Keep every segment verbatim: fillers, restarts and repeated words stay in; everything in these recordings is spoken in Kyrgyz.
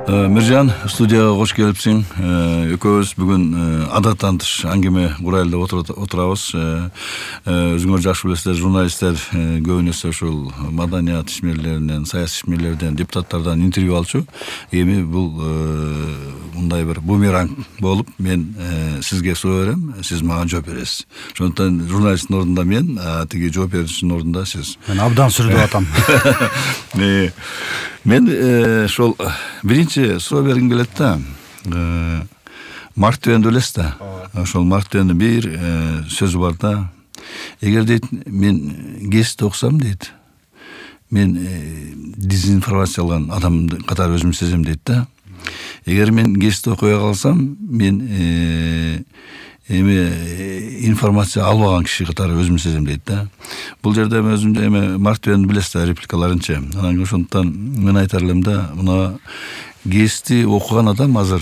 Миржан, студияга кош келипсиң. Экөөбүз бүгүн адаттан тыш аңгеме курайлы деп отурабыз. Өзүңөр жакшы билесиздер, журналисттер көбүнесе ушул маданият ишмерлеринен, саясий ишмерлерден, депутаттардан интервью алчу. Эми бул мындай бир бумеранг болуп, мен сизге суроо берем, сиз мага жооп бересиз. Ошондуктан журналисттин ордунда мен, тиги жооп берүүчүнүн ордунда сиз. Мен абдан сүрүп атам. Мен ошол биринчи суроо бергим келет да. Марк Твенди билесиз да. Ошол Марк Твендин бир сөзү бар да. Эгер дейт мен гезитти окусам дейт, мен дезинформация алган адам катары өзүмдү сезем дейт да. Эгер мен гезитти окуй калсам, мен эми информация албаган киши катары өзүмдү сезем дейт да. Бул жерде өзүмдү эми Марк Твенди билесиз да, репликаларынча. Анан ошондуктан мен айтар элем да, мына гезитти окуган адам азыр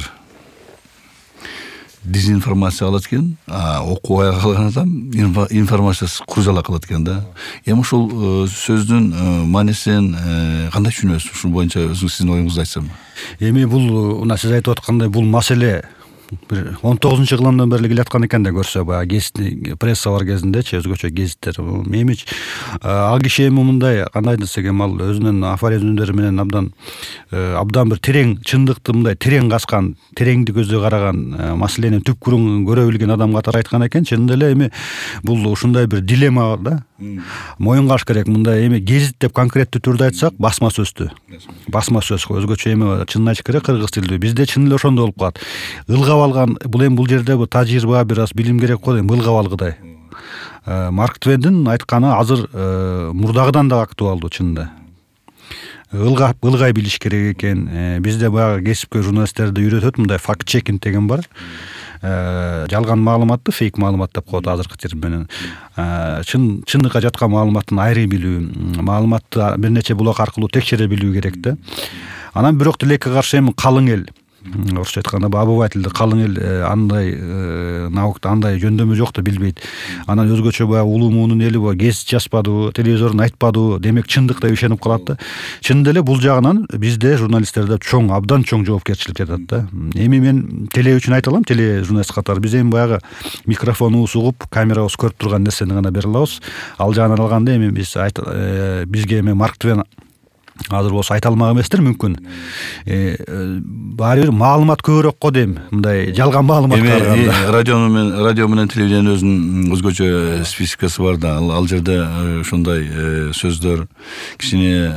дезинформация алат экен, а окубай калган адам информациясыз куржала калат экен да. Эми ушул сөздүн маанисин кандай түшүнөсүз? Ушул боюнча өзүңүз сиздин оюңузду айтсам. Эми бул мына сиз айтып аткандай бул маселе бир он тогузунчу кылымдан бери келаткан экен да, көрсө баягы гезит пресса бар кезиндечи, өзгөчө гезиттер. Эмич ал киши эми мындай, кандай десек эми ал өзүнүн афоризмдери менен абдан абдан бир терең чындыкты мындай терең каскан, тереңди көздөй караган, маселенин түпкүрүн көрө билген адам катары айткан экен. Чынында эле эми бул ушундай бир дилемма да. Моюнга алыш керек. Мындай эми гезит деп конкреттүү түрдө айтсак, басма сөздү. Басма сөз өзгөчө эми чынын айтыш керек, кыргыз тилдүү. Бизде чын эле ошондой болуп калат. Ылгап алган, бул эми бул жерде бул тажрыйба бир аз билим керек го, эми ылгап алгыдай. Марк Твендин айтканы азыр мурдагыдан да актуалдуу чынында. Ылгап, ылгай билиш керек экен. Бизде баягы кесипкөй журналисттерди үйрөтөт, мындай факт чекинг деген бар. Жалган маалыматты фейк маалымат деп коет азыркы терим менен. Чын чындыкка жаткан маалыматтын айыры билүү, маалыматты бир нече булак аркылуу текшере билүү керек да. Анан бирок тилекке каршы эми калың эл, орусча айтканда обывательдер, калың эл андай наукта андай жөндөмү жок да билбейт. Анан өзгөчө баягы улуу муунун эли бо гезит жазбадыбы, телевизордон айтпадыбы, демек чындыкта ишенип калат да. Чынында эле бул жагынан бизде журналисттерде чоң, абдан чоң жоопкерчилик жатат да. Эми мен теле үчүн айта алам, теле журналист катары биз эми баягы микрофонубуз угуп, камерабыз көрүп турган нерсени гана бере алабыз. Ал жагынан алганда эми биз бизге эми Марк Твен азыр болсо айта алмак эместир, мүмкүн. Баары бир маалымат көбүрөөк го дейм, мындай жалган маалымат караганда. Радио менен радио менен телевидениянын өзүнүн өзгөчө спецификасы бар да. Ал жерде ушундай сөздөр кичине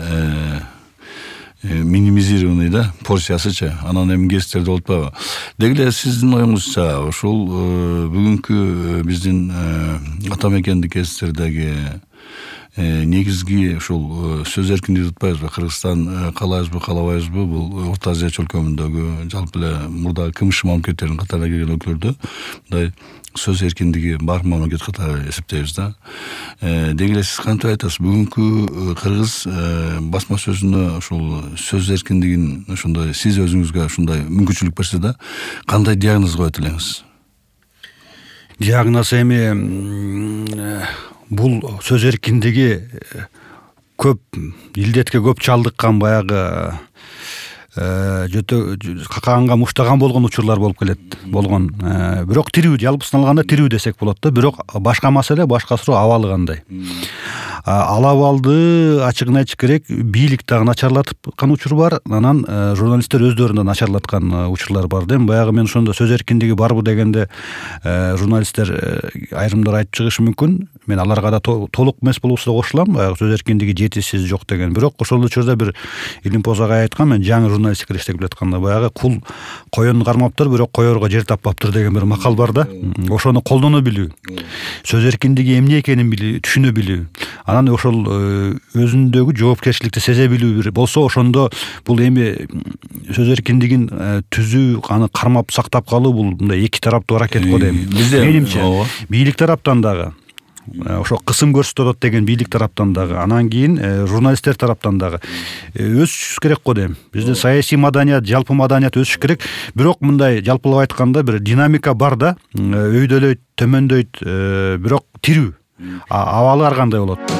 минимизированный да, порциясыча. Анан эми гезиттерде болуп атпайбы? Деги эле сиздин оюңузча ушул бүгүнкү биздин ата мекендик гезиттердеги негизги ушул сөз эркиндиги атпайбызбы? Кыргызстан каалайбызбы, каалабайбызбы, бул Орто Азия чөлкөмүндөгү, жалпы эле мурдагы КМШ мамлекеттеринин катарына кирген өлкөлөрдө мындай сөз эркиндиги бар мамлекет катары эсептейбиз да. Деги эле сиз кантип айтасыз? Бүгүнкү кыргыз басма сөзүнө ушул сөз эркиндигин ошондой сиз өзүңүзгө ушундай мүмкүнчүлүк берсе да, кандай диагноз коет элеңиз? Диагноз эми бул сөз эркиндиги көп илдетке көп чалдыккан, баягы жөтө какаганга муштаган болгон учурлар болуп келет, болгон. Бирок тирүү, жалпысын алганда тирүү десек болот да. Бирок башка маселе, башка суроо абалы кандай? Ал абалды ачыгын айтыш керек, бийлик дагы начарлаткан учур бар, анан журналисттер өздөрүнө начарлаткан учурлар бар да. Баягы мен ошондо сөз эркиндиги барбы дегенде журналисттер айрымдар айтып чыгышы мүмкүн. Мен аларга да толук эмес болуусу кошулам, баягы сөз эркиндиги жетишсиз жок деген. Бирок ошол учурда бир Илимпоз агай айткан, мен жаңы журналистика иштеп келатканда баягы кул коён кармаптыр, бирок коёрго жер таппаптыр деген бир макал бар да. Ошону колдоно билүү, сөз эркиндиги эмне экенин билүү, түшүнө билүү, анан ошол өзүндөгү жоопкерчиликти сезе билүү болсо, ошондо бул эми сөз эркиндигин түзүү, аны кармап сактап калуу, бул мындай эки тараптуу аракет го дейм. Менимче бийлик тараптан дагы ошо кысым көрсөтөт деген бийлик тараптан дагы, анан кийин журналисттер тараптан дагы өсүш керек го дейм. Бизде саясий маданият, жалпы маданият өсүш керек. Бирок мындай жалпылап айтканда бир динамика бар да, өйдөлөйт, төмөндөйт, бирок тирүү. Абалы ар кандай болот.